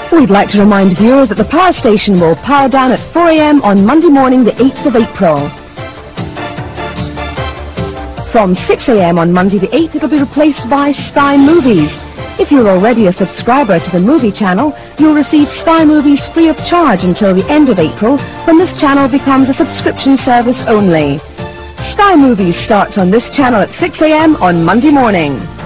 We'd like to remind viewers that the power station will power down at 4 a.m. on Monday morning the 8th of April. From 6 a.m. on Monday the 8th it will be replaced by Sky Movies. If you're already a subscriber to the movie channel, you'll receive Sky Movies free of charge until the end of April, when this channel becomes a subscription service only. Sky Movies starts on this channel at 6 a.m. on Monday morning.